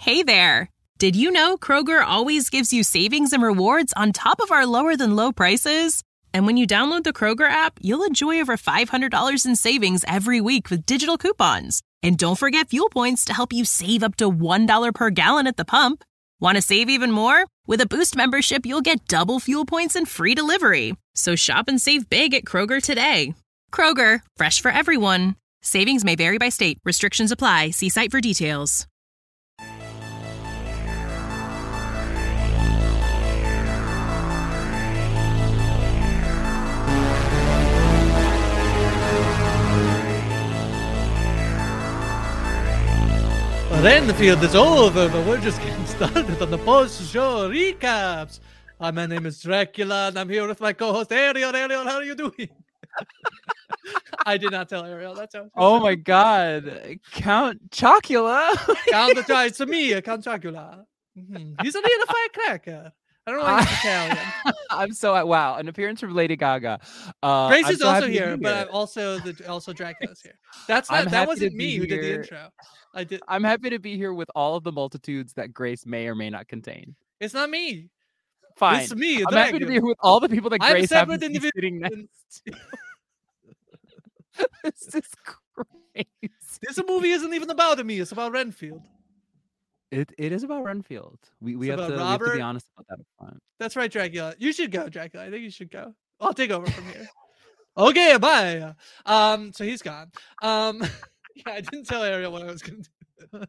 Hey there! Did you know Kroger always gives you savings and rewards on top of our lower-than-low prices? And when you download the Kroger app, you'll enjoy over $500 in savings every week with digital coupons. And don't forget fuel points to help you save up to $1 per gallon at the pump. Want to save even more? With a Boost membership, you'll get double fuel points and free delivery. So shop and save big at Kroger today. Kroger, fresh for everyone. Savings may vary by state. Restrictions apply. See site for details. Renfield is over, but we're just getting started on the post-show recaps. Hi, my name is Dracula, and I'm here with my co-host Ariel. Ariel, how are you doing? I did not tell Ariel. That's how. Oh my God, Count Chocula! It's me, Count Chocula. He's a little firecracker. I don't know why he's Italian. I'm so wow. An appearance from Lady Gaga. Grace is so also here, but I'm also Dracula's here. That wasn't me who did the intro. I did. I'm happy to be here with all of the multitudes that Grace may or may not contain. It's not me. Fine. It's me. I'm happy to be here with all the people that Grace happens to be sitting next to. This is crazy. This movie isn't even about me. It's about Renfield. It is about Renfield. We have to be honest about that up front. That's right, Dracula. You should go, Dracula. I think you should go. I'll take over from here. Okay, bye. So he's gone. Yeah, I didn't tell Ariel what I was going to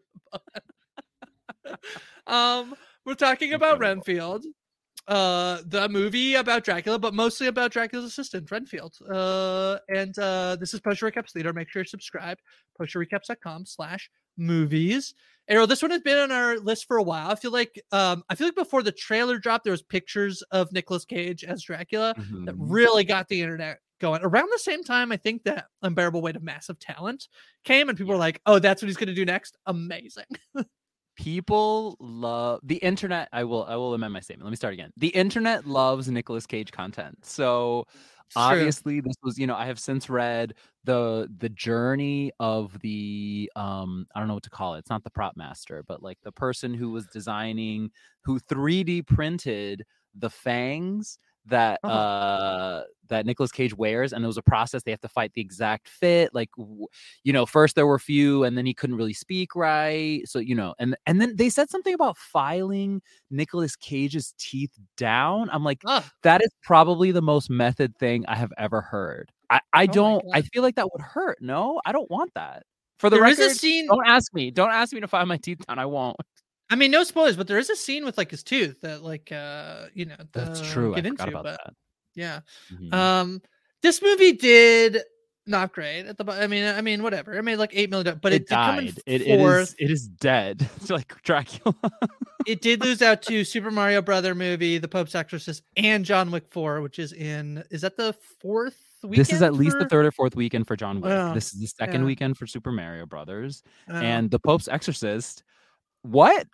do. We're talking about Renfield, the movie about Dracula, but mostly about Dracula's assistant, Renfield. And this is Post Recaps Leader. Make sure you're subscribed. postrecaps.com/movies. Ariel, this one has been on our list for a while. I feel like before the trailer dropped, there was pictures of Nicolas Cage as Dracula that really got the internet going. Around the same time, I think that Unbearable Weight of Massive Talent came, and people were like, "Oh, that's what he's going to do next." Amazing. People love the internet. I will amend my statement. Let me start again. The internet loves Nicolas Cage content. So obviously this was, I have since read the journey of the I don't know what to call it. It's not the prop master, but like the person who was designing, who 3D printed the fangs that that Nicolas Cage wears, and it was a process. They have to fight the exact fit. Like, first there were few, and then he couldn't really speak right. So and then they said something about filing Nicolas Cage's teeth down. I'm like, that is probably the most method thing I have ever heard. I don't. I feel like that would hurt. No, I don't want that. For the record, don't ask me to file my teeth down. I won't. I mean, no spoilers, but there is a scene with like his tooth that that's true. Get I into, forgot about but that. Yeah. Mm-hmm. This movie did not great at the. I mean, whatever. It made like $8 million, but it died. Did come in fourth. It is dead. It's like Dracula. It did lose out to Super Mario Brother movie, The Pope's Exorcist, and John Wick 4, which is that the fourth weekend? This is at least the third or fourth weekend for John Wick. This is the second weekend for Super Mario Brothers, and The Pope's Exorcist. What?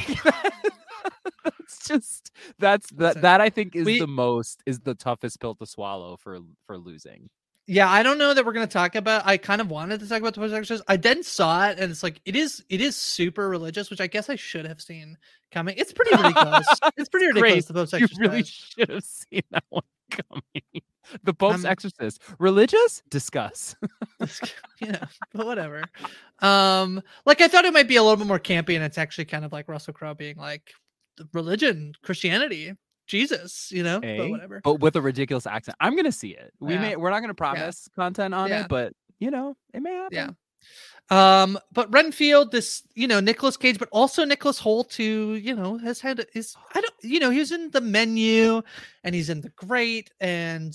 It's just that I think is the toughest pill to swallow for losing. Yeah, I don't know that we're going to talk about. I kind of wanted to talk about The Pope's Exorcist. I then saw it, and it's like it is super religious, which I guess I should have seen coming. It's pretty ridiculous. It's pretty ridiculous. The Pope's Exorcist. You really should have seen that one coming. The Pope's Exorcist. Religious? Discuss. But whatever. Like I thought it might be a little bit more campy, and it's actually kind of like Russell Crowe being like religion, Christianity, Jesus, but whatever. But with a ridiculous accent. I'm gonna see it. We're not gonna promise content on it, but it may happen. Yeah. But Renfield, this, Nicolas Cage, but also Nicholas Hoult, who, has had he was in The Menu, and he's in The Great, and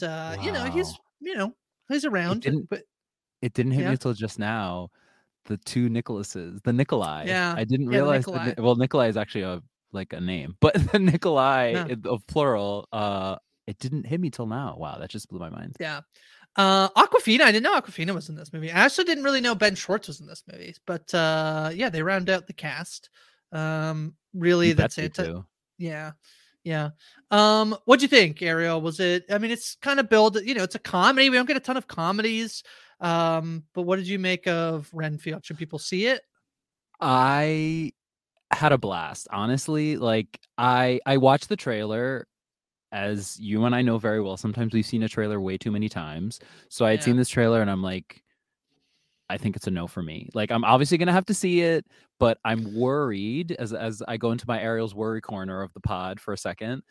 he's around. It didn't hit me until just now. The two Nicholases, the Nikolai. Yeah, I didn't realize. Nikolai is actually a name, but the Nikolai of plural. It didn't hit me till now. Wow, that just blew my mind. Yeah. Awkwafina, I didn't know Awkwafina was in this movie. I also didn't really know Ben Schwartz was in this movie, but they round out the cast. Really, that's it. Yeah. What'd you think, Ariel? Was it? I mean, it's kind of billed. It's a comedy. We don't get a ton of comedies. But what did you make of Renfield? Should people see it? I had a blast, honestly. Like I watched the trailer, as you and I know very well. Sometimes we've seen a trailer way too many times. So I had seen this trailer and I'm like, I think it's a no for me. Like, I'm obviously going to have to see it, but I'm worried as I go into my Ariel's worry corner of the pod for a second.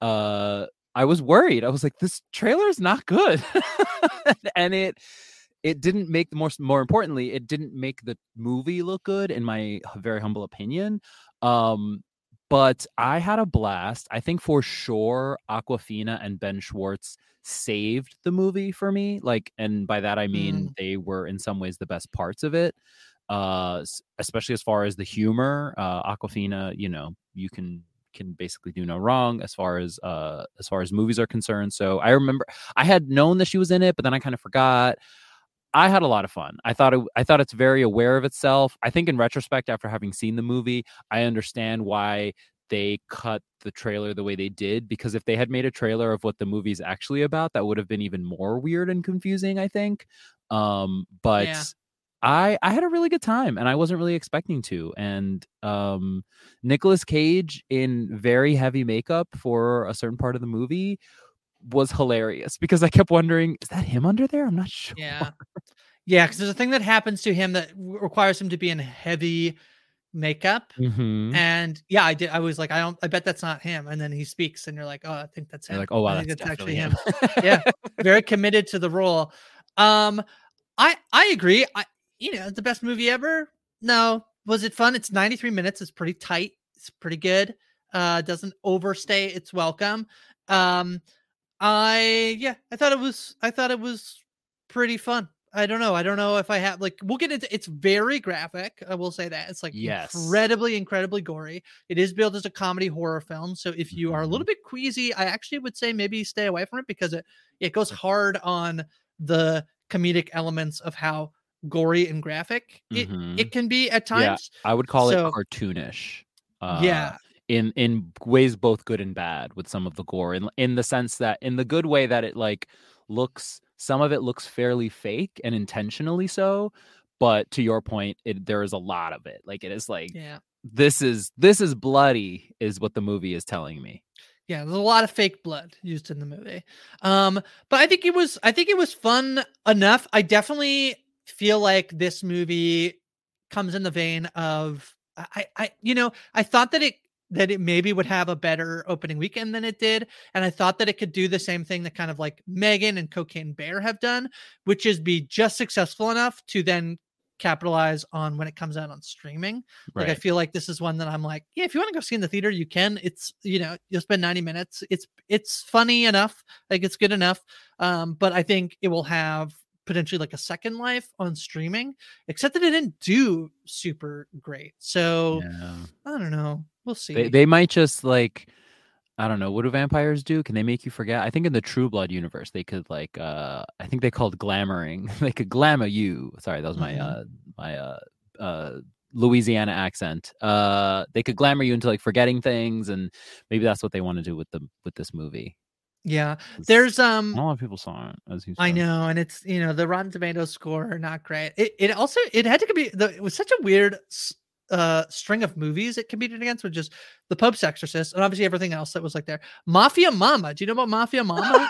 I was worried. I was like, this trailer is not good. And it didn't make more importantly, it didn't make the movie look good, in my very humble opinion. But I had a blast. I think for sure Awkwafina and Ben Schwartz saved the movie for me. Like, and by that I mean they were in some ways the best parts of it. Especially as far as the humor. Awkwafina, you know, you can basically do no wrong as far as movies are concerned. So I remember I had known that she was in it, but then I kind of forgot. I had a lot of fun. I thought it's very aware of itself. I think in retrospect, after having seen the movie, I understand why they cut the trailer the way they did, because if they had made a trailer of what the movie's actually about, that would have been even more weird and confusing, I think. But yeah. I had a really good time, and I wasn't really expecting to. And Nicolas Cage in very heavy makeup for a certain part of the movie was hilarious, because I kept wondering, is that him under there? I'm not sure. Yeah, because there's a thing that happens to him that requires him to be in heavy makeup. And yeah, I was like, I bet that's not him. And then he speaks and you're like, oh, I think that's him. You're like, oh wow, I think that's actually him. Yeah, very committed to the role. I agree. It's the best movie ever. No. Was it fun? It's 93 minutes. It's pretty tight. It's pretty good. Doesn't overstay its welcome. I thought it was pretty fun. I don't know if I have, like, we'll get into, it's very graphic. I will say that it's like incredibly gory. It is billed as a comedy horror film. So if you are a little bit queasy, I actually would say maybe stay away from it, because it goes hard on the comedic elements of how gory and graphic it can be at times. Yeah, I would call it cartoonish. In ways both good and bad, with some of the gore, in the sense that, in the good way, that it like looks, some of it looks fairly fake and intentionally so, but to your point, there is a lot of it. Like, it is like, this is bloody, is what the movie is telling me. Yeah, there's a lot of fake blood used in the movie. But I think it was fun enough. I definitely feel like this movie comes in the vein of, I thought that it maybe would have a better opening weekend than it did. And I thought that it could do the same thing that kind of like Megan and Cocaine Bear have done, which is be just successful enough to then capitalize on when it comes out on streaming. Like, I feel like this is one that I'm like, yeah, if you want to go see in the theater, you can. It's, you'll spend 90 minutes. It's funny enough. Like, it's good enough. But I think it will have potentially like a second life on streaming, except that it didn't do super great. So I don't know. We'll see. They might just, like, I don't know. What do vampires do? Can they make you forget? I think in the True Blood universe, they could, like, I think they called glamoring. They could glamour you. Sorry, that was my Louisiana accent. They could glamour you into, like, forgetting things, and maybe that's what they want to do with this movie. Yeah, there's a lot of people saw it, as you said. I know, and it's, the Rotten Tomatoes score, not great. It also, it had to be, it was such a weird string of movies it competed against, with just The Pope's Exorcist and obviously everything else that was like there. Mafia Mama. Do you know about Mafia Mama?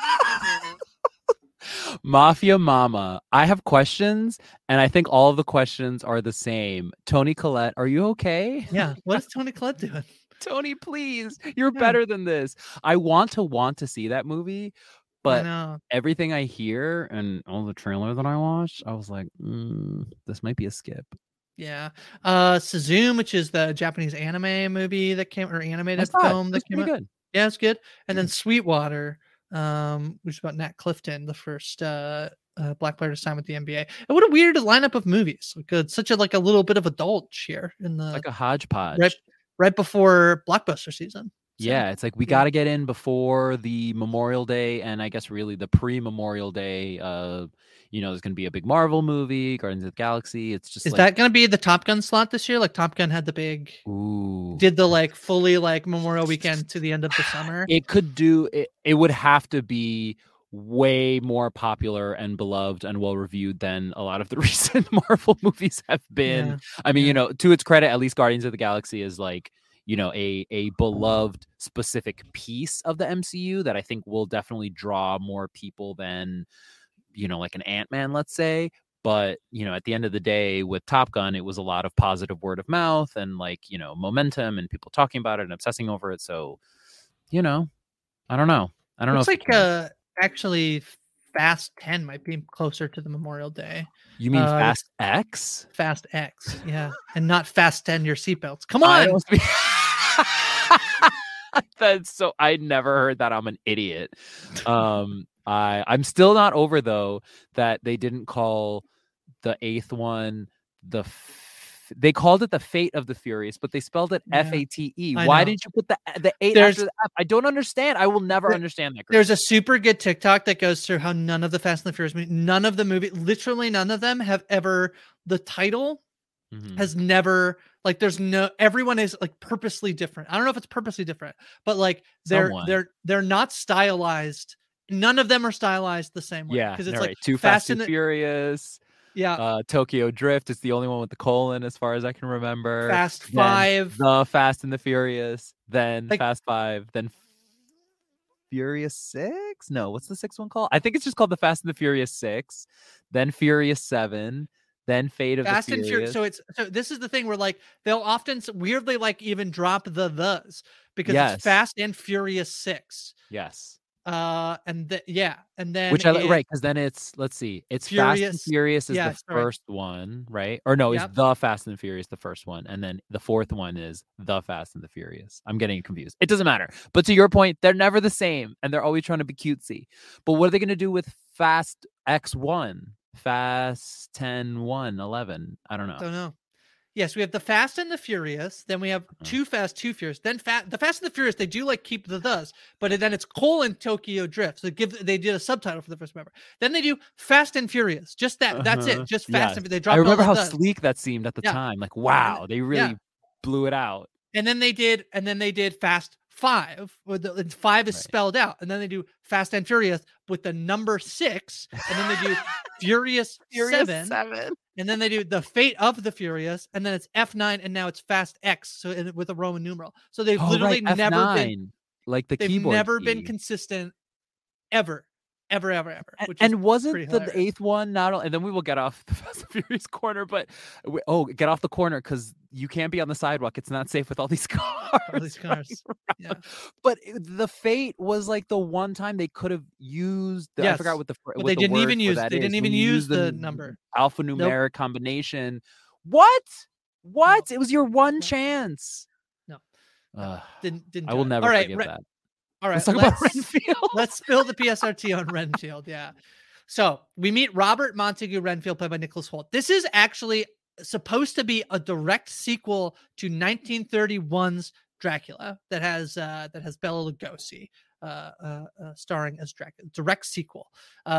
Mafia Mama. I have questions, and I think all of the questions are the same. Toni Collette, are you okay? Yeah. What is Toni Collette doing? Tony, please, you're better than this. I want to see that movie, but everything I hear and all the trailer that I watched, I was like, this might be a skip. Yeah. Suzume, which is the Japanese anime movie that came, or animated film that came out. Good. Yeah, it's good. And then Sweetwater, which is about Nat Clifton, the first black player to sign with the NBA. And what a weird lineup of movies. Like, it's such a little bit of a dulge here in the, like a hodgepodge. Right before blockbuster season. So, yeah, it's like we got to get in before the Memorial Day, and I guess really the pre-Memorial Day. There's going to be a big Marvel movie, Guardians of the Galaxy. It's just, is that going to be the Top Gun slot this year? Like, Top Gun had the big, did the fully Memorial weekend to the end of the summer. It could do it. It would have to be way more popular and beloved and well reviewed than a lot of the recent Marvel movies have been. Yeah. I mean, to its credit, at least Guardians of the Galaxy is like, a beloved specific piece of the MCU that I think will definitely draw more people than, like an Ant-Man, let's say. But, at the end of the day with Top Gun, it was a lot of positive word of mouth and like, momentum and people talking about it and obsessing over it. So, I don't know. Looks like actually Fast 10 might be closer to the Memorial Day. You mean Fast X? Fast X, yeah. And not fasten your seatbelts. Come on. That's so, I never heard that. I'm an idiot. I'm still not over though that they didn't call the 8th one they called it the Fate of the Furious, but they spelled it Fate. Why didn't you put the 8 after the F? I don't understand. I will never understand that. There's a super good TikTok that goes through how none of the Fast and the Furious movies, none of the movie, literally none of them have ever, the title has never, like, everyone is like purposely different. I don't know if it's purposely different, but like they're not stylized. None of them are stylized the same way. Yeah, because it's like Too Fast and Furious. Yeah. Tokyo Drift is the only one with the colon, as far as I can remember. Fast 5. The Fast and the Furious. Then Fast 5. Then Furious 6? No, what's the 6th one called? I think it's just called the Fast and the Furious 6. Then Furious 7. Then Fate of Fast the Furious. So this is the thing where like they'll often weirdly like even drop thes because it's Fast and Furious 6. Yes. And then which right, because then it's, let's see, it's Furious, Fast and Furious is the first one, right? Or no, it's the Fast and the Furious, the first one, and then the 4th one is the Fast and the Furious. I'm getting confused. It doesn't matter. But to your point, they're never the same, and they're always trying to be cutesy. But what are they going to do with Fast X1, Fast 10, 1, 11? I don't know. Yes, we have the Fast and the Furious. Then we have Too Fast, Too Furious. Then the Fast and the Furious, they do like keep the but then it's Tokyo Drift. So they did a subtitle for the first member. Then they do Fast and Furious. Just that. That's it. Just Fast and they dropped. I remember how sleek that seemed at the time. Like, wow, they really blew it out. And then they did Fast 5, where the 5 is spelled out, and then they do Fast and Furious with the number 6, and then they do Furious 7. And then they do the Fate of the Furious, and then it's F9, and now it's Fast X, so with a Roman numeral. So they've literally never been like the they've keyboard. They've never been consistent ever. And wasn't the 8th one not? And then we will get off the Fast and Furious corner, but get off the corner because you can't be on the sidewalk. It's not safe with all these cars. Yeah. But the Fate was like the one time they could have used. I forgot what the. But they didn't even use. They didn't even use the number alphanumeric combination. What? It was your one chance. No. Didn't. I will never forget that. All right, let's talk about Renfield. Let's spill the PSRT on Renfield. Yeah. So we meet Robert Montague Renfield, played by Nicholas Hoult. This is actually supposed to be a direct sequel to 1931's Dracula that has Bela Lugosi starring as Dracula. Direct sequel.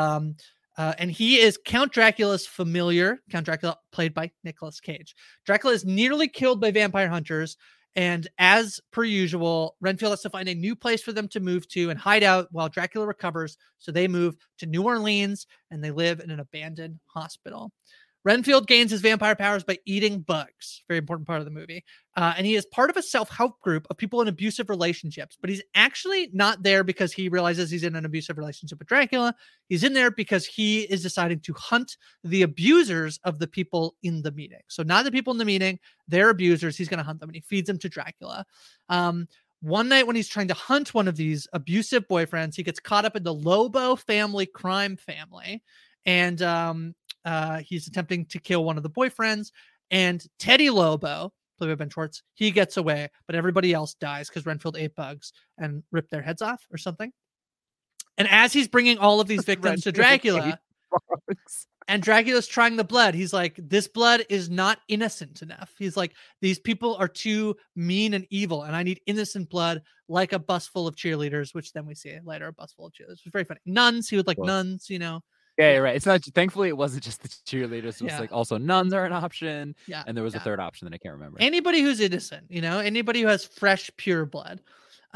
And he is Count Dracula's familiar. Count Dracula, played by Nicolas Cage. Dracula is nearly killed by vampire hunters. And as per usual, Renfield has to find a new place for them to move to and hide out while Dracula recovers. So they move to New Orleans and they live in an abandoned hospital. Renfield gains his vampire powers by eating bugs. Very important part of the movie. And he is part of a self-help group of people in abusive relationships. But he's actually not there because he realizes he's in an abusive relationship with Dracula. He's in there because he is deciding to hunt the abusers of the people in the meeting. So not the people in the meeting, they're abusers. He's going to hunt them and he feeds them to Dracula. One night when he's trying to hunt one of these abusive boyfriends, he gets caught up in the Lobo crime family. And he's attempting to kill one of the boyfriends, and Teddy Lobo, played by Ben Schwartz, he gets away, but everybody else dies because Renfield ate bugs and ripped their heads off or something. And as he's bringing all of these victims to Dracula, and Dracula's trying the blood, he's like, this blood is not innocent enough. He's like, these people are too mean and evil, and I need innocent blood, like a bus full of cheerleaders, which then we see later, a bus full of cheerleaders. It was very funny. Nuns, he would like nuns, you know. Yeah, right. It's not. Thankfully, it wasn't just the cheerleaders. It was like also nuns are an option. And there was a third option that I can't remember. Anybody who's innocent, you know, anybody who has fresh, pure blood.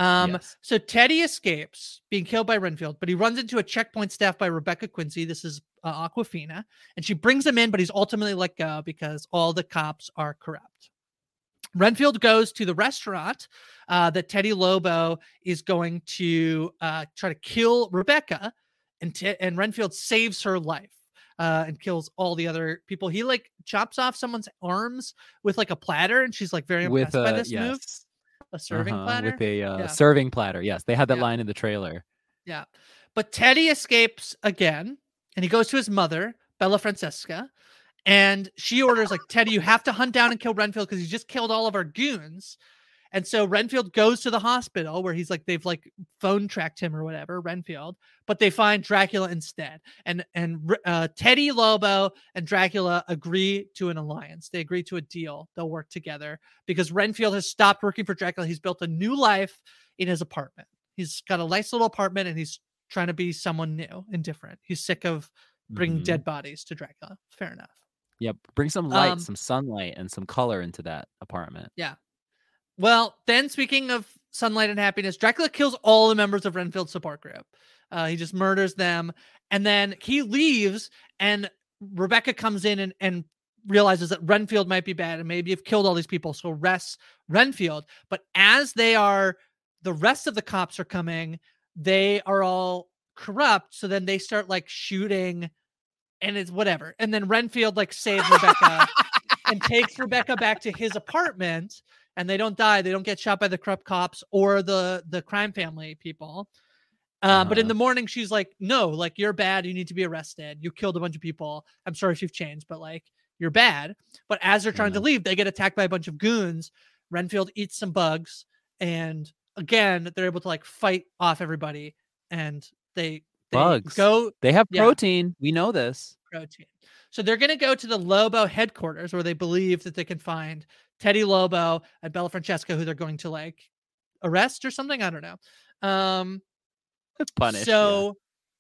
So Teddy escapes being killed by Renfield, but he runs into a checkpoint staffed by Rebecca Quincy. This is Awkwafina, and she brings him in, but he's ultimately let go because all the cops are corrupt. Renfield goes to the restaurant that Teddy Lobo is going to try to kill Rebecca, and Renfield saves her life and kills all the other people. He like chops off someone's arms with like a platter, and she's like very impressed by this move. A serving platter? With a serving platter. Yes, they had that line in the trailer. Yeah. But Teddy escapes again, and he goes to his mother, Bella Francesca, and she orders, like, Teddy, you have to hunt down and kill Renfield because he just killed all of our goons. And so Renfield goes to the hospital where he's like, they've like phone tracked him or whatever, Renfield, but they find Dracula instead. And Teddy Lobo and Dracula agree to an alliance. They agree to a deal. They'll work together because Renfield has stopped working for Dracula. He's built a new life in his apartment. He's got a nice little apartment and he's trying to be someone new and different. He's sick of bringing dead bodies to Dracula. Fair enough. Yep. Bring some light, some sunlight, and some color into that apartment. Yeah. Well, then speaking of sunlight and happiness, Dracula kills all the members of Renfield's support group. He just murders them. And then he leaves and Rebecca comes in and realizes that Renfield might be bad and maybe have killed all these people. So arrests Renfield. But as the rest of the cops are coming, they are all corrupt. So then they start like shooting and it's whatever. And then Renfield like saves Rebecca and takes Rebecca back to his apartment. And they don't die. They don't get shot by the corrupt cops or the crime family people. But in the morning, she's like, no, like, you're bad. You need to be arrested. You killed a bunch of people. I'm sorry if you've changed, but like, you're bad. But as they're trying to leave, they get attacked by a bunch of goons. Renfield eats some bugs. And again, they're able to like fight off everybody. And they bugs. They have protein. We know this. Protein. So they're going to go to the Lobo headquarters where they believe that they can find Teddy Lobo and Bella Francesca, who they're going to like arrest or something. I don't know. Punish. So,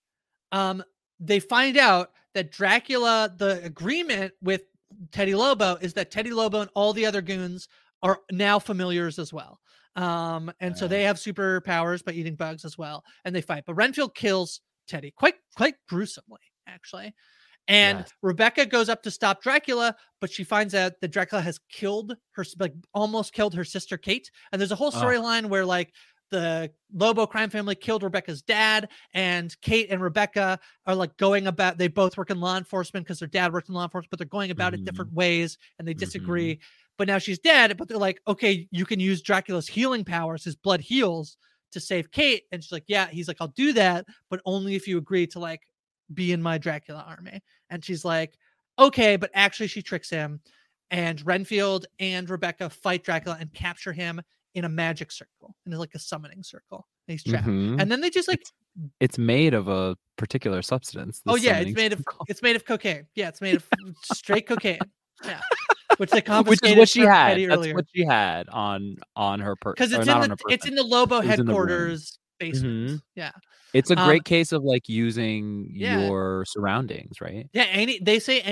they find out that Dracula, the agreement with Teddy Lobo is that Teddy Lobo and all the other goons are now familiars as well. And so they have superpowers by eating bugs as well. And they fight, but Renfield kills Teddy quite gruesomely, actually. And Rebecca goes up to stop Dracula, but she finds out that Dracula has killed her, like almost killed her sister Kate. And there's a whole storyline where like the Lobo crime family killed Rebecca's dad, and Kate and Rebecca are like going about, they both work in law enforcement because their dad worked in law enforcement, but they're going about it different ways and they disagree. But now she's dead, but they're like, okay, you can use Dracula's healing powers, his blood heals, to save Kate. And she's like, yeah, he's like, I'll do that, but only if you agree to like be in my Dracula army. And she's like, okay, but actually she tricks him, and Renfield and Rebecca fight Dracula and capture him in a magic circle, and it's like a summoning circle. And he's trapped. And then they just like, it's made of a particular substance. It's made of cocaine. Yeah, it's made of straight cocaine. Yeah. Which they confiscated. Which is what she had. That's what she had on her person. Because it's in the Lobo headquarters basement. Yeah. It's a great case of like using your surroundings, right? Yeah, they say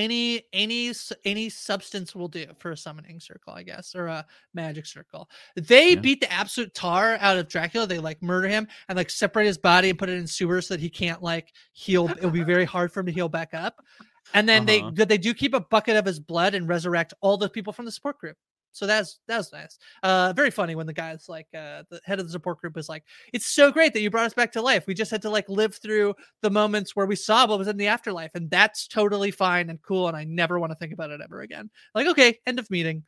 any substance will do for a summoning circle, I guess, or a magic circle. They beat the absolute tar out of Dracula. They like murder him and like separate his body and put it in sewers so that he can't like heal. It'll be very hard for him to heal back up. And then they do keep a bucket of his blood and resurrect all the people from the support group. So that was nice. Very funny when the guy's like, the head of the support group is like, it's so great that you brought us back to life. We just had to like live through the moments where we saw what was in the afterlife. And that's totally fine and cool. And I never want to think about it ever again. Like, okay, end of meeting.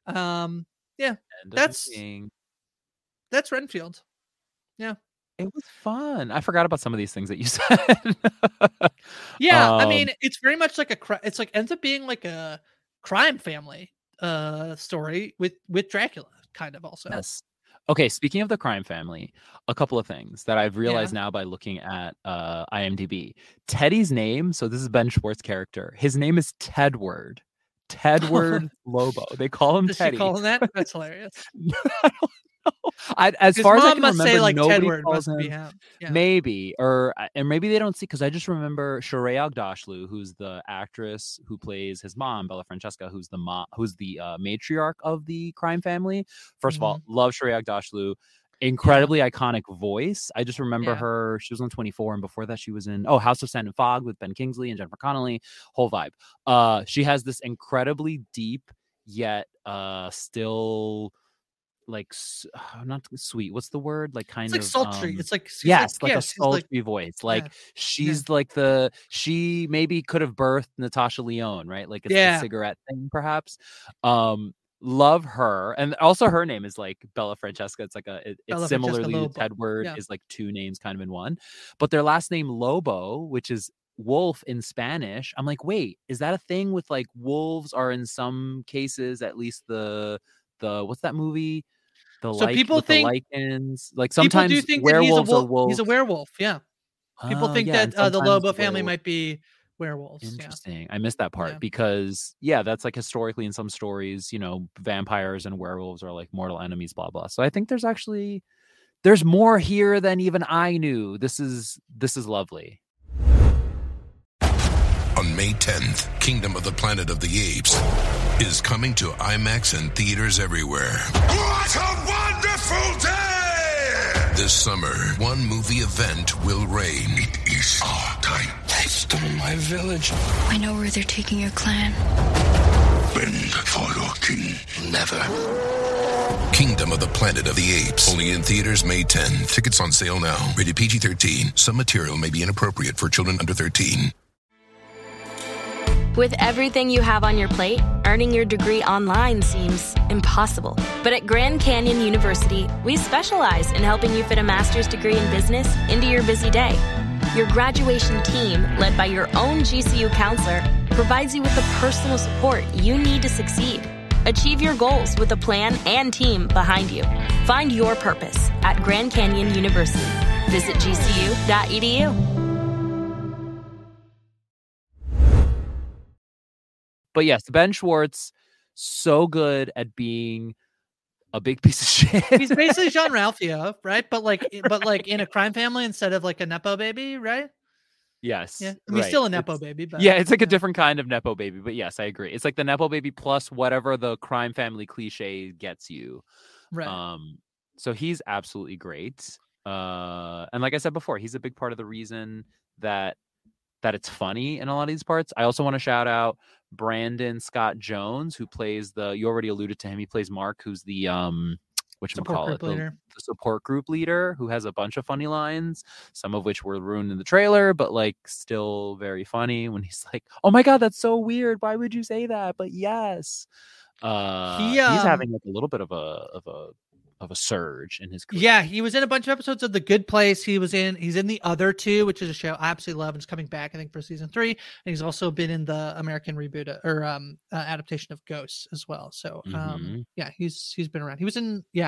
That's Renfield. Yeah. It was fun. I forgot about some of these things that you said. I mean, it's very much like it's like ends up being like a crime family story with Dracula, kind of also. Yes. Okay, speaking of the crime family, a couple of things that I've realized now by looking at IMDb. Teddy's name, so this is Ben Schwartz's character. His name is Tedward. Tedward Lobo. They call him Teddy. She call him that? That's hilarious. I don't know. As far as I can remember, say, like, nobody Tedward calls must him. Be him. Yeah. Maybe, and maybe they don't see, because I just remember Shohreh Aghdashloo, who's the actress who plays his mom, Bella Francesca, who's the matriarch of the crime family. First of all, love Shohreh Aghdashloo, incredibly iconic voice. I just remember her. She was on 24, and before that, she was in House of Sand and Fog with Ben Kingsley and Jennifer Connelly. Whole vibe. She has this incredibly deep yet still like not sweet. What's the word? Like kind it's like of sultry. It's like like a sultry voice. Like she's like she maybe could have birthed Natasha Lyonne, right? Like it's the cigarette thing, perhaps. Love her, and also her name is like Bella Francesca. It's like it's similarly to Tedward is like two names kind of in one, but their last name Lobo, which is wolf in Spanish. I'm like, wait, is that a thing with like wolves are in some cases at least the what's that movie? People think the lichens. Like sometimes people do think werewolves that are wolves. He's a werewolf. Yeah, people think that the Lobo family might be werewolves. Interesting. I missed that part because that's like historically in some stories, vampires and werewolves are like mortal enemies, blah blah. So I think there's more here than even I knew. This is lovely. On May 10th, Kingdom of the Planet of the Apes is coming to IMAX and theaters everywhere. What a wonderful day! This summer, one movie event will reign. It is our time. They stole my village. I know where they're taking your clan. Bend for your king. Never. Kingdom of the Planet of the Apes. Only in theaters May 10th. Tickets on sale now. Rated PG-13. Some material may be inappropriate for children under 13. With everything you have on your plate, earning your degree online seems impossible. But at Grand Canyon University, we specialize in helping you fit a master's degree in business into your busy day. Your graduation team, led by your own GCU counselor, provides you with the personal support you need to succeed. Achieve your goals with a plan and team behind you. Find your purpose at Grand Canyon University. Visit gcu.edu. But yes, Ben Schwartz, so good at being a big piece of shit. He's basically Jean-Ralphio, right? But like in a crime family instead of like a Nepo baby, right? Yes. Yeah. I mean, he's still a Nepo baby. But, it's like a different kind of Nepo baby. But yes, I agree. It's like the Nepo baby plus whatever the crime family cliche gets you. Right. So he's absolutely great. And like I said before, he's a big part of the reason that it's funny in a lot of these parts. I also want to shout out Brandon Scott Jones, who plays you already alluded to him. He plays Mark, who's the the support group leader, who has a bunch of funny lines, some of which were ruined in the trailer, but like still very funny when he's like, "Oh my God, that's so weird. Why would you say that?" But yes, he's having like a little bit of a surge in his career. Yeah, he was in a bunch of episodes of The Good Place. He's in The Other Two, which is a show I absolutely love, and it's coming back, I think, for season 3. And he's also been in the American reboot or adaptation of Ghosts as well. So he's been around. He was in he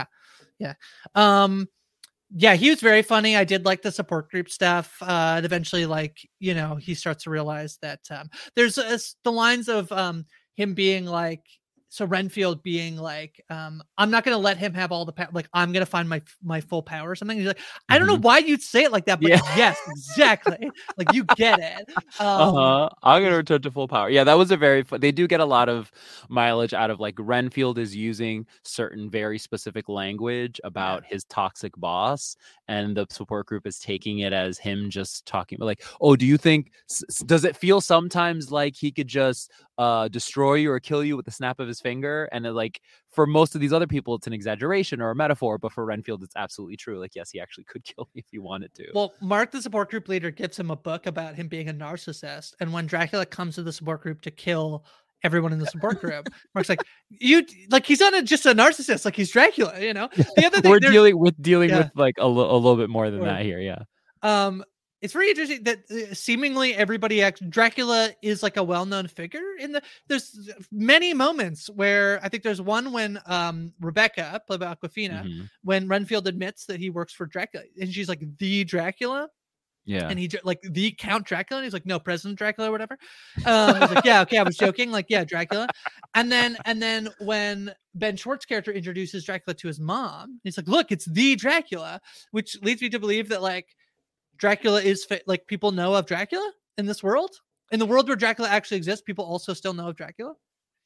was very funny. I did like the support group stuff. And eventually, he starts to realize that there's the lines of him being like, so Renfield being like, I'm not going to let him have all the power. Like, I'm going to find my full power or something. He's like, I don't know why you'd say it like that, but yes, exactly. Like, you get it. I'm going to return to full power. Yeah, that was they do get a lot of mileage out of like Renfield is using certain very specific language about his toxic boss, and the support group is taking it as him just talking like, oh, do you think, does it feel sometimes like he could just destroy you or kill you with the snap of his finger? And like for most of these other people it's an exaggeration or a metaphor, but for Renfield it's absolutely true. Like, yes, he actually could kill me if he wanted to. Well, Mark, the support group leader, gives him a book about him being a narcissist, and when Dracula comes to the support group to kill everyone in the support group, Mark's like, he's not just a narcissist, like he's Dracula, The other thing, we're dealing with like a little bit more than that here. It's very interesting that seemingly everybody Dracula is like a well-known figure there's many moments where I think there's one when Rebecca, played by Awkwafina, when Renfield admits that he works for Dracula, and she's like, the Dracula. Yeah. And he like, the Count Dracula, and he's like, no, President Dracula or whatever. He's like, yeah, okay, I was joking. Like, yeah, Dracula. And then when Ben Schwartz's character introduces Dracula to his mom, he's like, look, it's the Dracula, which leads me to believe that like Dracula is like, people know of Dracula in this world. In the world where Dracula actually exists, people also still know of Dracula.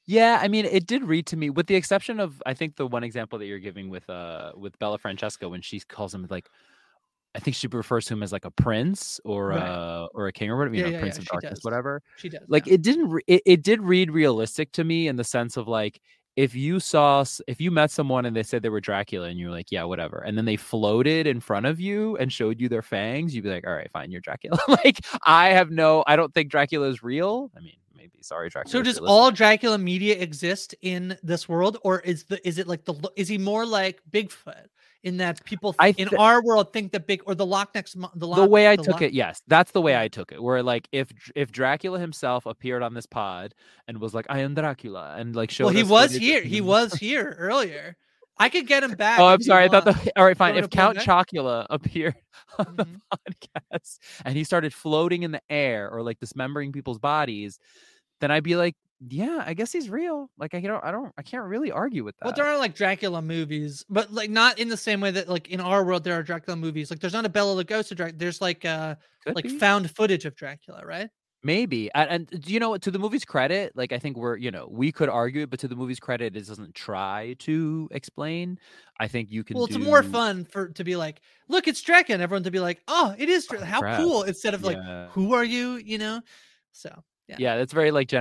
Yeah, I mean, it did read to me, with the exception of, I think, the one example that you're giving with Bella Francesca, when she calls him, like, I think she refers to him as like a prince or a king or whatever, Prince of Darkness, whatever. She does. Like, yeah. it did read realistic to me, in the sense of, like, if you met someone and they said they were Dracula and you're like, yeah, whatever, and then they floated in front of you and showed you their fangs, you'd be like, all right, fine, you're Dracula. Like, I don't think Dracula is real. I mean, maybe, sorry, Dracula. So does all Dracula media exist in this world, or is is he more like Bigfoot, in that people in our world think that the Loch Ness, the way I took it, yes, that's the way I took it. Where, like, if Dracula himself appeared on this pod and was like, I am Dracula, and like showed, he was here earlier. I could get him back. Oh, I'm sorry. I thought all right, fine. If Count Chocula appeared on the podcast and he started floating in the air or like dismembering people's bodies, then I'd be like, yeah, I guess he's real. Like, I can't really argue with that. But there are like Dracula movies, but like not in the same way that like in our world there are Dracula movies. Like, there's not a Bela Lugosi Dracula. There's like found footage of Dracula, right? Maybe. And you know what, to the movie's credit, like, I think we could argue it, but to the movie's credit, it doesn't try to explain. I think you can. Well, it's more fun to be like, look, it's Dracula, and everyone to be like, oh, it is. How cool! Instead of like, who are you? You know. So. Yeah, that's very like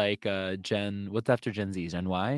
Gen. What's after Gen Z? Gen Y.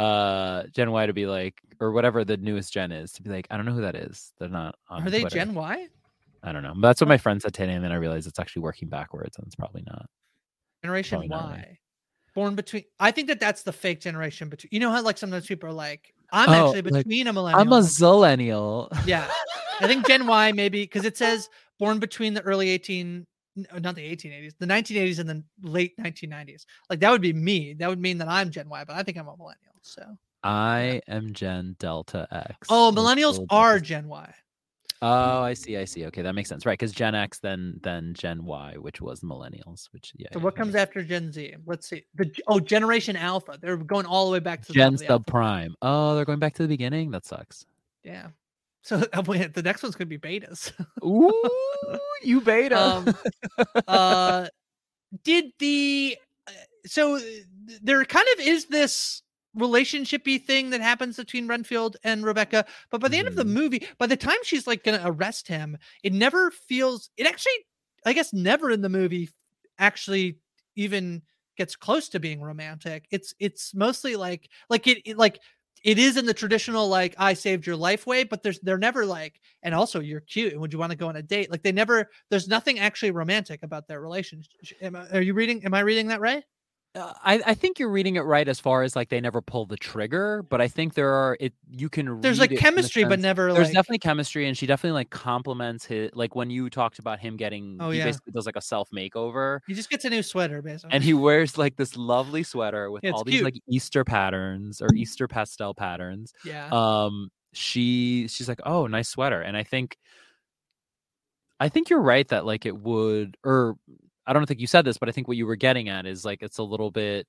Gen Y to be like, or whatever the newest Gen is, to be like, I don't know who that is. They're not on Are they Twitter. Gen Y? I don't know. That's what my friend said today, and then I realized it's actually working backwards, and it's probably not. Generation Y. Right. Born between. I think that's the fake generation between. You know how like sometimes people are like, I'm actually between a millennial. I'm a zillennial. Yeah, I think Gen Y maybe, because it says born between the early not the 1880s, the 1980s and the late 1990s. Like, that would be me. That would mean that I'm Gen Y, but I think I'm a millennial. So I am Gen Delta X. Oh, millennials are Gen Y. Oh, I see. Okay, that makes sense, right? Because Gen X, then Gen Y, which was millennials. So what comes after Gen Z? Let's see. Generation Alpha. They're going all the way back to Gen Subprime. Oh, they're going back to the beginning. That sucks. Yeah. So the next one's gonna be betas. Ooh, you beta. So there kind of is this relationship-y thing that happens between Renfield and Rebecca, but by the end of the movie, by the time she's like gonna arrest him, it actually, I guess, never in the movie actually even gets close to being romantic. It's mostly like it is in the traditional, like, I saved your life way, but they're never like, and also you're cute, and would you want to go on a date? Like, there's nothing actually romantic about their relationship. Am I reading that right? I think you're reading it right, as far as like they never pull the trigger, but I think there's like chemistry, but never there's definitely chemistry, and she definitely like compliments his, like when you talked about him getting, he basically does like a self makeover. He just gets a new sweater, basically, and he wears like this lovely sweater with all these like Easter patterns or Easter pastel patterns. Yeah. She's like, oh, nice sweater, and I think you're right that like it would, or I don't think you said this, but I think what you were getting at is like, it's a little bit,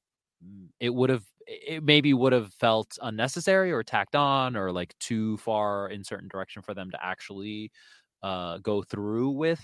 it maybe would have felt unnecessary or tacked on or like too far in certain direction for them to actually go through with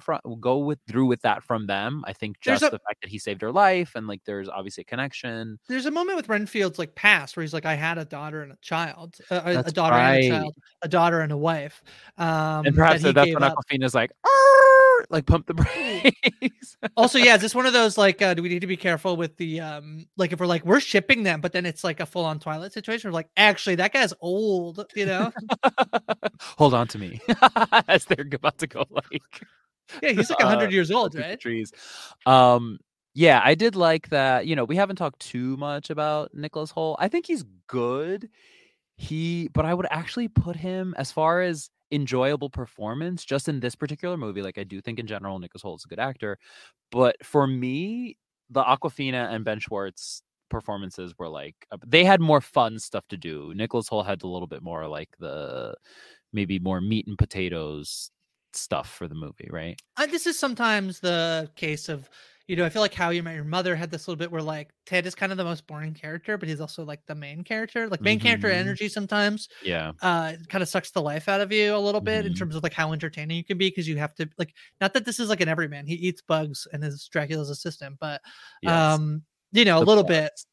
that from them. I think just the fact that he saved her life, and like there's obviously a connection. There's a moment with Renfield's like past where he's like, I had a daughter and a child, a daughter and a child, a daughter and a wife. And perhaps that's when Awkwafina's like, like pump the brakes. Also, yeah, is this one of those like, do we need to be careful with the like if we're like, we're shipping them, but then it's like a full-on Twilight situation? We're like, actually, that guy's old, you know? Hold on to me. As they're about to go, like, yeah, he's like 100 years old, right? Trees. Yeah, I did like that. You know, we haven't talked too much about Nicholas Hoult. I think he's good. But I would actually put him, as far as enjoyable performance, just in this particular movie. Like, I do think in general Nicholas Hoult is a good actor, but for me, the Awkwafina and Ben Schwartz performances were like, they had more fun stuff to do. Nicholas Hoult had a little bit more like the maybe more meat and potatoes stuff for the movie, right? This is sometimes the case of, you know, I feel like How You Met Your Mother had this little bit where like Ted is kind of the most boring character, but he's also like the main character, like main character energy sometimes. Yeah. Kind of sucks the life out of you a little bit in terms of like how entertaining you can be, because you have to like, not that this is like an everyman, he eats bugs and is Dracula's assistant, but you know, a little bit.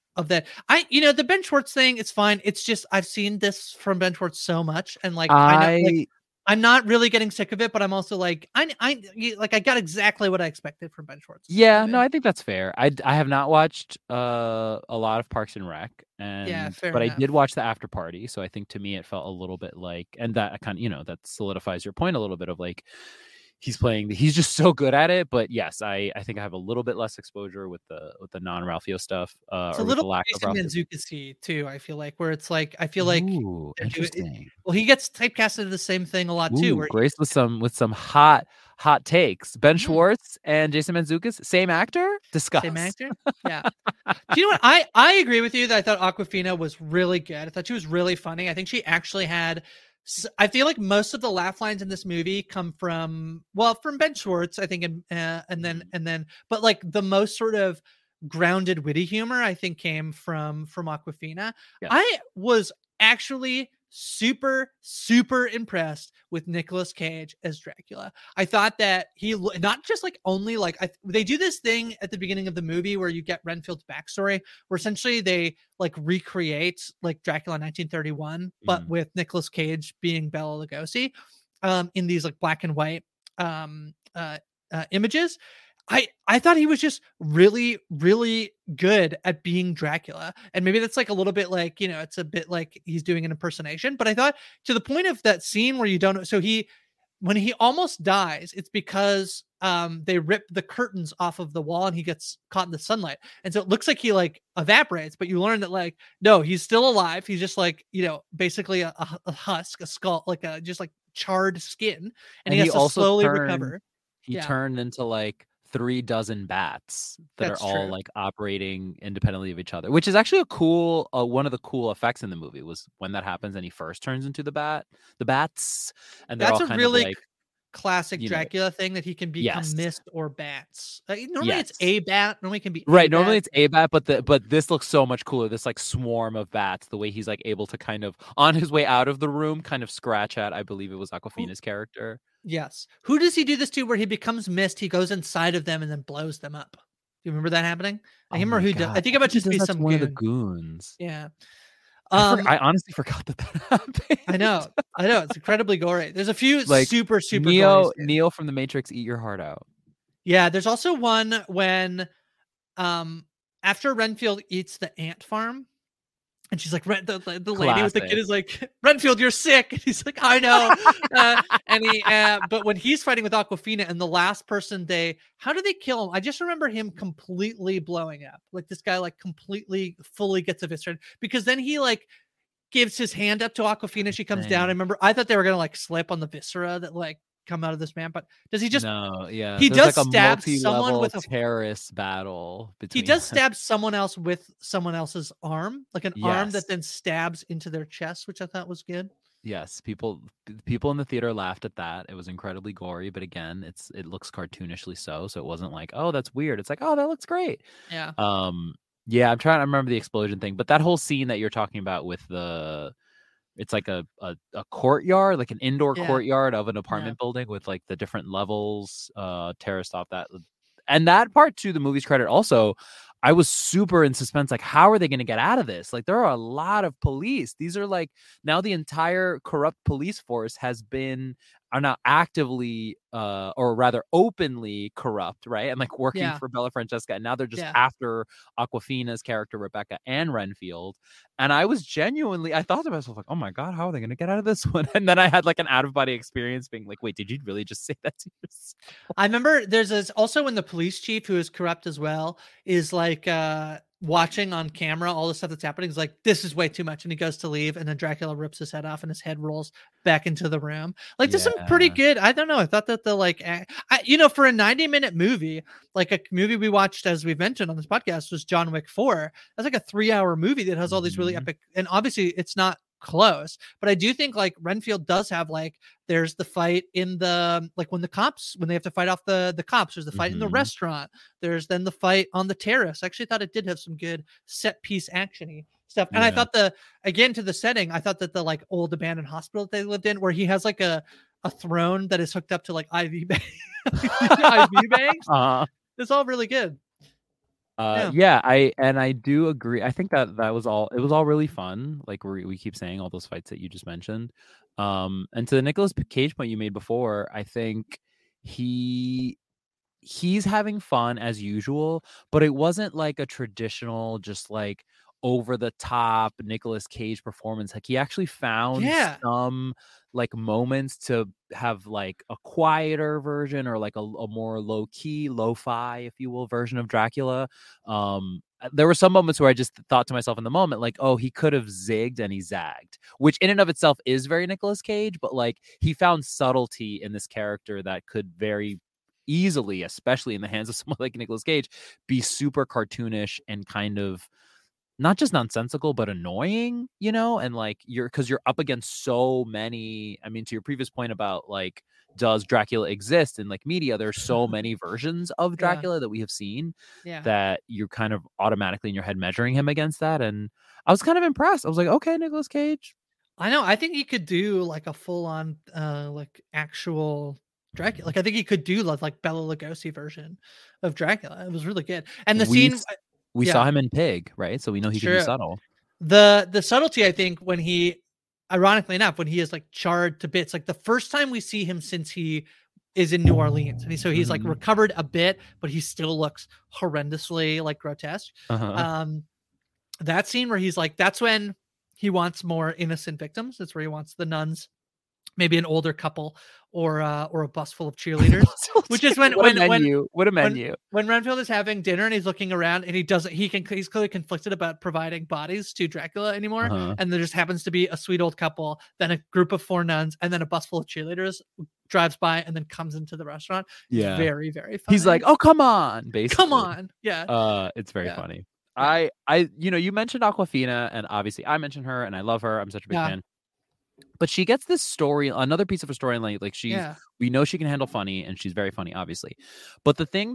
of that. The Ben Schwartz thing, it's fine. It's just I've seen this from Ben Schwartz so much, and like I'm not really getting sick of it, but I'm also like I got exactly what I expected from Ben Schwartz. Yeah, no, I think that's fair. I have not watched a lot of Parks and Rec, but enough. I did watch the After Party, so I think to me it felt a little bit like, and that kind of that solidifies your point a little bit of like he's just so good at it. But yes, I think I have a little bit less exposure with the non-Ralphio stuff. It's a little Jason Mantzoukas-y too. I feel like where it's like Ooh, interesting. Well, he gets typecasted the same thing a lot too. Where Grace with some hot takes. Ben Schwartz and Jason Mantzoukas, same actor. Discuss. Same actor. Yeah. Do you know what? I agree with you that I thought Awkwafina was really good. I thought she was really funny. I think she actually had. I feel like most of the laugh lines in this movie come from Ben Schwartz, I think, and then, but like the most sort of grounded, witty humor, I think, came from Awkwafina. Yeah. I was actually super, super impressed with Nicolas Cage as Dracula. I thought that he not just like only like they do this thing at the beginning of the movie where you get Renfield's backstory, where essentially they like recreate like Dracula in 1931, but with Nicolas Cage being Bela Lugosi, in these like black and white images. I thought he was just really, really good at being Dracula. And maybe that's like a little bit like, it's a bit like he's doing an impersonation, but I thought to the point of that scene where you don't know. So when he almost dies, it's because they rip the curtains off of the wall and he gets caught in the sunlight. And so it looks like he like evaporates, but you learn that like, no, he's still alive. He's just like, basically a husk, a skull, like just like charred skin. And he has to slowly recover. He turned into like 36 bats that are all like operating independently of each other, which is actually a cool one of the cool effects in the movie was when that happens and he first turns into the bats, and that's all kind really of like classic Dracula thing that he can become mist or bats. Normally it's a bat. Normally it can be normally it's a bat, but this looks so much cooler. This like swarm of bats, the way he's like able to kind of on his way out of the room kind of scratch at, I believe it was Awkwafina's character. Yes. Who does he do this to where he becomes mist? He goes inside of them and then blows them up. Do you remember that happening? I can't remember who does. I think it might just be some one of the goons. Yeah. I honestly forgot that happened. I know. It's incredibly gory. There's a few like super Neo from The Matrix, eat your heart out. Yeah. There's also one when, after Renfield eats the ant farm, and she's like, the lady with the kid is like, Renfield, you're sick. And he's like, I know. But when he's fighting with Awkwafina and the last person how do they kill him? I just remember him completely blowing up. Like this guy, like completely, fully gets eviscerated because then he like gives his hand up to Awkwafina. She comes down. I thought they were going to like slip on the viscera that like come out of this man, but does he just he does like stab someone with a terrorist battle he does stab someone else with someone else's arm, like an arm that then stabs into their chest, which I thought was good. Yes, people in the theater laughed at that. It was incredibly gory, but again, it looks cartoonishly so it wasn't like, oh, that's weird. It's like, oh, that looks great. Yeah. I'm trying to remember the explosion thing, but that whole scene that you're talking about with it's like a courtyard, like an indoor courtyard of an apartment building with like the different levels terraced off that. And that part, to the movie's credit, also, I was super in suspense. Like, how are they going to get out of this? Like, there are a lot of police. These are like, now the entire corrupt police force are now actively or rather openly corrupt, right? And like working for Bella Francesca. And now they're just after Awkwafina's character, Rebecca, and Renfield. And I was I thought to myself, like, oh my God, how are they going to get out of this one? And then I had like an out-of-body experience being like, wait, did you really just say that to yourself? I remember there's also when the police chief, who is corrupt as well, is like watching on camera all the stuff that's happening. He's like, this is way too much. And he goes to leave, and then Dracula rips his head off and his head rolls back into the room. Like, there's some pretty good, I don't know. I thought that the like, for a 90-minute movie, like a movie we watched, as we've mentioned on this podcast, was John Wick 4. That's like a 3-hour movie that has all these really epic, and obviously it's not close, but I do think like Renfield does have like, there's the fight in the, like when they have to fight off the cops, there's the fight in the restaurant, there's then the fight on the terrace. I actually thought it did have some good set piece actiony stuff. And I thought to the setting, I thought that the like old abandoned hospital that they lived in, where he has like a throne that is hooked up to like IV bangs, it's all really good. I do agree. I think that was all. It was all really fun. Like we keep saying all those fights that you just mentioned. And to the Nicolas Cage point you made before, I think he's having fun as usual, but it wasn't like a traditional, just like over the top Nicolas Cage performance. Like he actually found some like moments to have like a quieter version, or like a more low key, lo-fi, if you will, version of Dracula. There were some moments where I just thought to myself in the moment, like, oh, he could have zigged and he zagged, which in and of itself is very Nicolas Cage, but like he found subtlety in this character that could very easily, especially in the hands of someone like Nicolas Cage, be super cartoonish and kind of not just nonsensical, but annoying, you know? And like because you're up against so many. I mean, to your previous point about like, does Dracula exist in like media? There's so many versions of Dracula that we have seen that you're kind of automatically in your head measuring him against that. And I was kind of impressed. I was like, okay, Nicolas Cage. I know. I think he could do like a full on like actual Dracula. Like I think he could do like Bela Lugosi version of Dracula. It was really good. And the scene we saw him in Pig, right? So we know he can be subtle. The subtlety, I think, when he, ironically enough, when he is like charred to bits, like the first time we see him since he is in New Orleans, and he's like recovered a bit, but he still looks horrendously like grotesque. That scene where he's like, that's when he wants more innocent victims. That's where he wants the nuns, maybe an older couple, or a bus full of cheerleaders. Which is when Renfield is having dinner and he's looking around and he's clearly conflicted about providing bodies to Dracula anymore. And there just happens to be a sweet old couple, then a group of 4 nuns, and then a bus full of cheerleaders drives by and then comes into the restaurant. It's very, very funny. He's like, oh, come on, basically. Come on. Yeah. It's very funny. I you mentioned Awkwafina, and obviously I mentioned her and I love her. I'm such a big fan. But she gets this story, another piece of her storyline. Like we know she can handle funny, and she's very funny, obviously. But the thing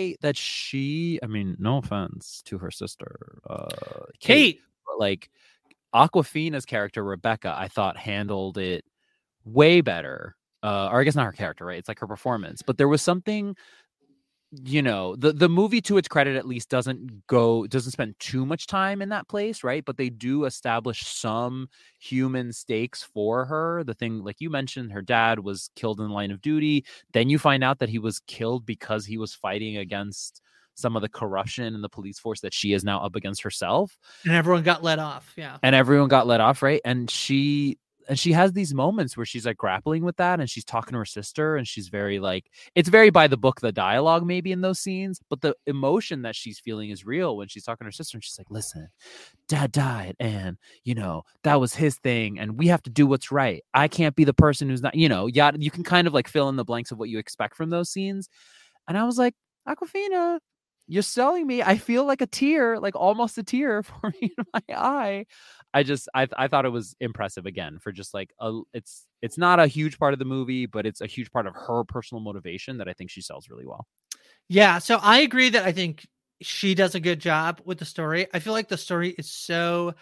I mean, no offense to her sister, Kate, but like Awkwafina's character, Rebecca, I thought handled it way better. Or I guess not her character, right? It's like her performance. But there was something, you know, the movie, to its credit at least, doesn't spend too much time in that place, right? But they do establish some human stakes for her. The thing, like you mentioned, her dad was killed in the line of duty. Then you find out that he was killed because he was fighting against some of the corruption in the police force that she is now up against herself. And everyone got let off. Yeah. And everyone got let off, right? And she has these moments where she's like grappling with that, and she's talking to her sister, and she's very like, it's very by the book, the dialogue maybe in those scenes, but the emotion that she's feeling is real when she's talking to her sister, and she's like, listen, Dad died, and you know, that was his thing, and we have to do what's right. I can't be the person who's not, you know, you can kind of like fill in the blanks of what you expect from those scenes. And I was like, Awkwafina, you're selling me. I feel like a tear, like almost a tear forming in my eye. I thought it was impressive again for just like it's not a huge part of the movie, but it's a huge part of her personal motivation that I think she sells really well. Yeah. So I agree that I think she does a good job with the story. I feel like the story is so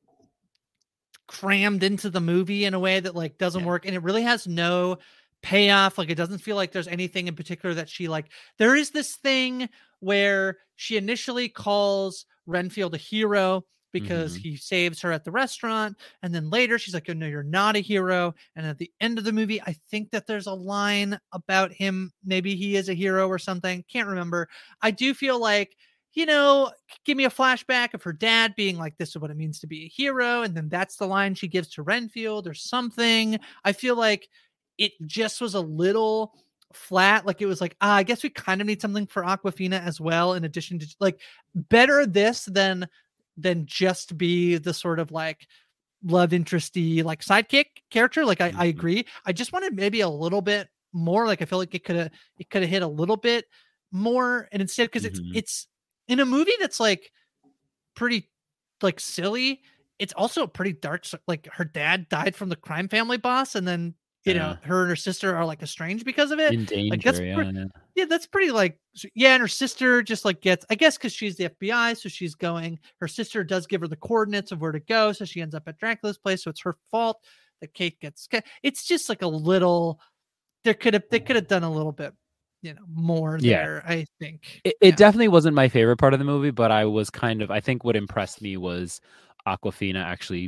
crammed into the movie in a way that like doesn't work. And it really has no payoff. Like it doesn't feel like there's anything in particular that she like. There is this thing where she initially calls Renfield a hero because he saves her at the restaurant. And then later she's like, oh, no, you're not a hero. And at the end of the movie, I think that there's a line about him. Maybe he is a hero or something. Can't remember. I do feel like, you know, give me a flashback of her dad being like, this is what it means to be a hero. And then that's the line she gives to Renfield or something. I feel like it just was a little flat. Like it was like, I guess we kind of need something for Awkwafina as well. In addition to like better this than just be the sort of like love interesty, like sidekick character. Like I agree. I just wanted maybe a little bit more. Like I feel like it could have hit a little bit more. And instead, because it's in a movie that's like pretty like silly. It's also pretty dark. Like her dad died from the crime family boss. And then, you know, her and her sister are like estranged because of it. In danger, like that's that's pretty like, and her sister just like gets, I guess because she's the FBI, so she's going, her sister does give her the coordinates of where to go, so she ends up at Dracula's place, so it's her fault that Kate gets, it's just like a little, they could have done a little bit more there. I think it definitely wasn't my favorite part of the movie, but I was I think what impressed me was Awkwafina actually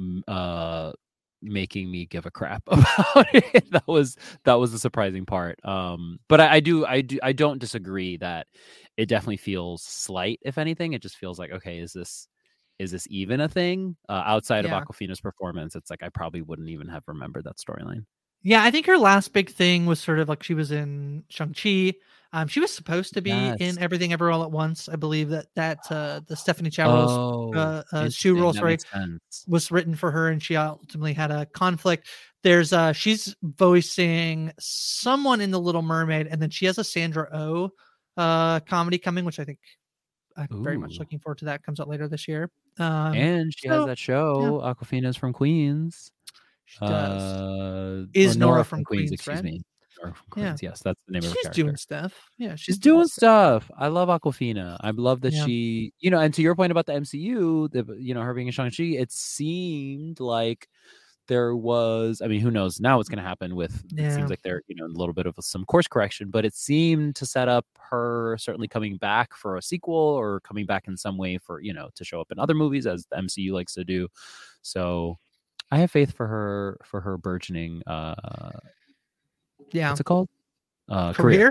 making me give a crap about it. That was the surprising part. But I don't disagree that it definitely feels slight. If anything, it just feels like, okay, is this even a thing? Outside of Awkwafina's performance, it's like I probably wouldn't even have remembered that storyline. Yeah, I think her last big thing was sort of like she was in Shang-Chi. She was supposed to be in Everything Ever All at Once. I believe that the Stephanie Chavez shoe role story was written for her, and she ultimately had a conflict. There's she's voicing someone in The Little Mermaid, and then she has a Sandra Oh comedy coming, which I think I'm very much looking forward to. That comes out later this year. And she has that show, Awkwafina's from Queens. She does. Is Nora from Queens, excuse me. Nora from Queens, yes, that's the name of her character. She's doing stuff. Yeah, she's doing stuff. I love Awkwafina. I love that she, and to your point about the MCU, her being in Shang-Chi, it seemed like there was, I mean, who knows now what's going to happen with, it seems like they're, a little bit of some course correction, but it seemed to set up her certainly coming back for a sequel or coming back in some way for, to show up in other movies as the MCU likes to do. So I have faith for her burgeoning. What's it called? Career.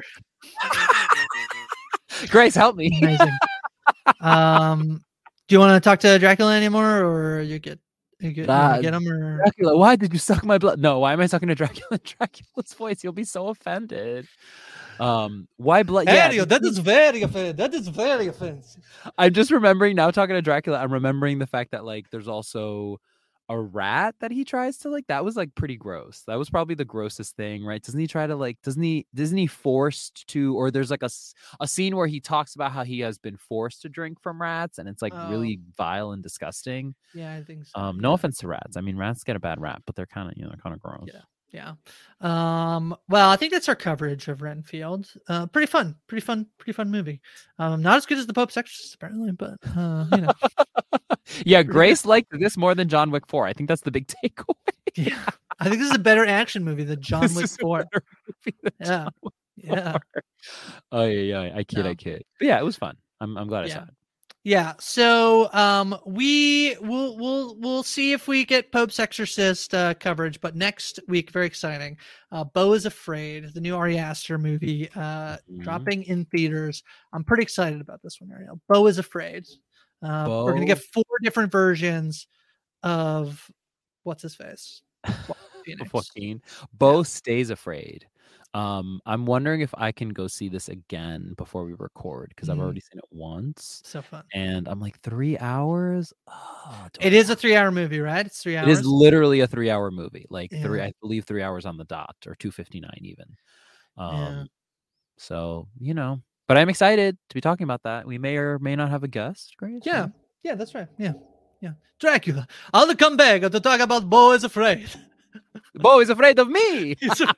Grace, help me. Amazing. Do you want to talk to Dracula anymore, or you get him? Or Dracula? Why did you suck my blood? No, why am I sucking to Dracula? Dracula's voice. You'll be so offended. Why blood? Yeah, that is very offensive. That is very offensive. I'm just remembering now talking to Dracula. I'm remembering the fact that there's also a rat that he tries to that was pretty gross. That was probably the grossest thing, right? Doesn't he try to isn't he forced to, or there's a scene where he talks about how he has been forced to drink from rats, and it's really vile and disgusting. Yeah, I think so. No offense to rats. I mean, rats get a bad rap, but they're kind of gross. Yeah. Well, I think that's our coverage of Renfield. Pretty fun movie. Not as good as The Pope's Exorcist, apparently, but Yeah, Grace liked this more than John Wick 4. I think that's the big takeaway. Yeah, I think this is a better action movie than John Wick 4. Yeah. Oh yeah. I kid. But yeah, it was fun. I'm glad I saw it. Yeah, so we'll see if we get Pope's Exorcist coverage, but next week, very exciting. Beau is Afraid, the new Ari Aster movie, dropping in theaters. I'm pretty excited about this one, Ariel. Beau is Afraid. We're gonna get 4 different versions of what's his face. Joaquin. Beau stays afraid. I'm wondering if I can go see this again before we record, because I've already seen it once. So fun. And I'm like, 3 hours? It is a 3-hour movie, right? It's 3 hours. It is literally a 3-hour movie. I believe 3 hours on the dot, or 2:59 even. So, but I'm excited to be talking about that. We may or may not have a guest, Grace. Yeah, that's right. Yeah. Dracula. I'll come back to talk about Beau is Afraid. Beau is afraid of me.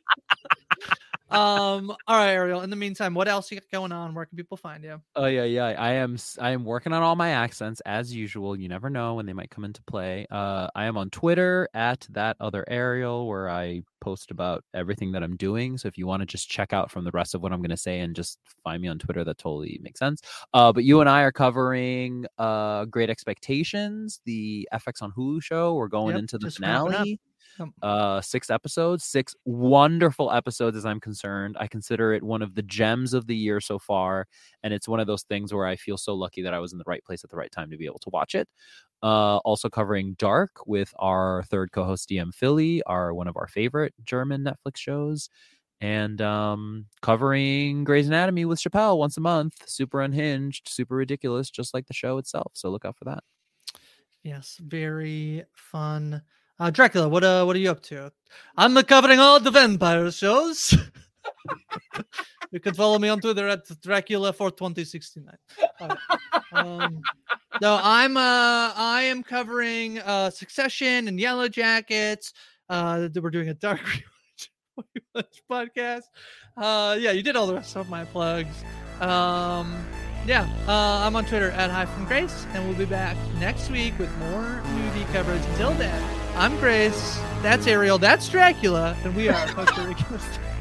All right, Ariel. In the meantime, what else you got going on? Where can people find you? Oh yeah. I am working on all my accents as usual. You never know when they might come into play. I am on Twitter at @thatotherariel, where I post about everything that I'm doing. So if you want to just check out from the rest of what I'm going to say and just find me on Twitter, that totally makes sense. But you and I are covering Great Expectations, the FX on Hulu show. We're going into the finale. 6 episodes, 6 wonderful episodes as I'm concerned. I consider it one of the gems of the year so far, and it's one of those things where I feel so lucky that I was in the right place at the right time to be able to watch it. Also covering Dark with our third co-host DM Philly, one of our favorite German Netflix shows, and covering Grey's Anatomy with Chappelle once a month. Super unhinged, super ridiculous, just like the show itself. So look out for that. Yes, very fun. Dracula, what are you up to? I'm covering all the vampire shows. You can follow me on Twitter at Dracula42069. No, I am covering Succession and Yellow Jackets. We're doing a Dark Rewatch podcast. You did all the rest of my plugs. I'm on Twitter at @HighFromGrace, and we'll be back next week with more movie coverage. Until then, I'm Grace, that's Ariel, that's Dracula, and we are Costa Rica.